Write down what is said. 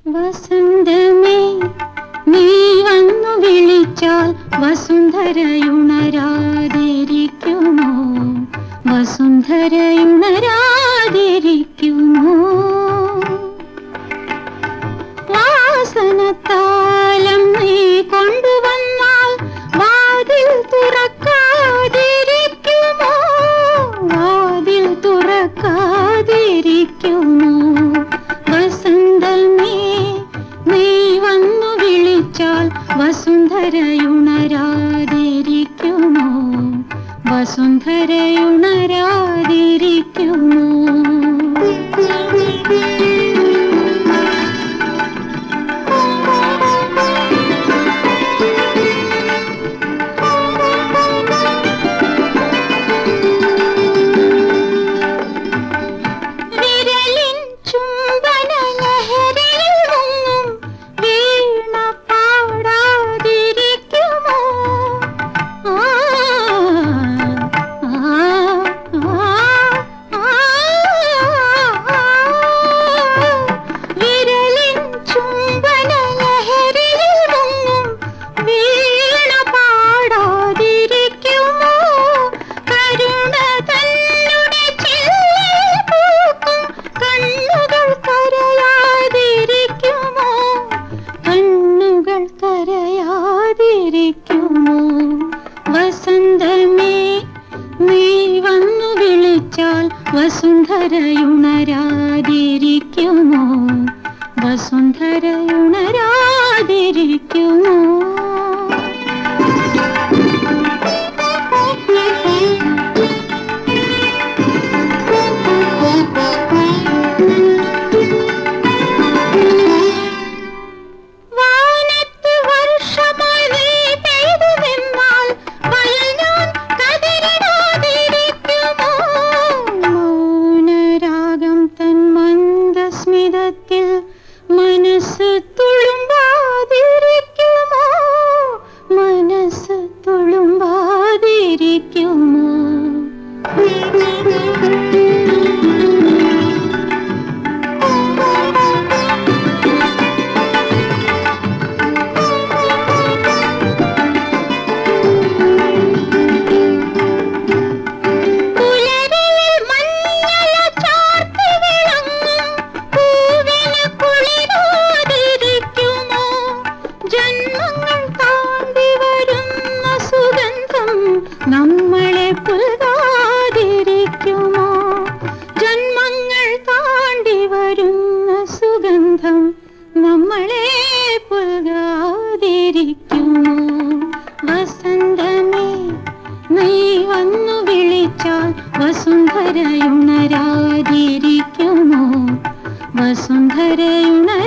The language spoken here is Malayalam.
വസന്തമേ നീ വന്നു വിളിച്ചാൽ വസുന്ധരയുണരാതിരിക്കുമോ? വസുന്ധരയുണരാതിരിക്കുമോ? വാസനത്താലം നീ കൊണ്ടുവന്നാൽ വാതിൽ തുറക്കാതിരിക്കുമോ? വാതിൽ തുറക്കാതിരിക്കുമോ? വസന്തമേ നീ വന്നു വിളിച്ചാൽ വസുന്ധരയുണരാതിരിക്കുമോ? വസുന്ധരയുണരാതിരിക്കുമോ? വസന്തമേ നീ വന്നു വിളിച്ചാൽ വസുന്ധരയുണരാതിരിക്കുമോ? വസുന്ധരയുണരാതിരിക്കുമോ? മനസ്സ് തുളുമ്പാതിരിക്കുമോ? മനസ്സ് തുളുമ്പാതിരിക്കുമോ? നമ്മളെ പുൽകാതിരിക്കുമോ? ജന്മങ്ങൾ താണ്ടി വരുന്ന സുഗന്ധം നമ്മളെ പുൽകാതിരിക്കുമോ? വസന്തമേ നീ വന്നു വിളിച്ചാൽ വസുന്ധരയുണരാതിരിക്കുമോ? വസുന്ധരയുണരാതിരിക്കുമോ?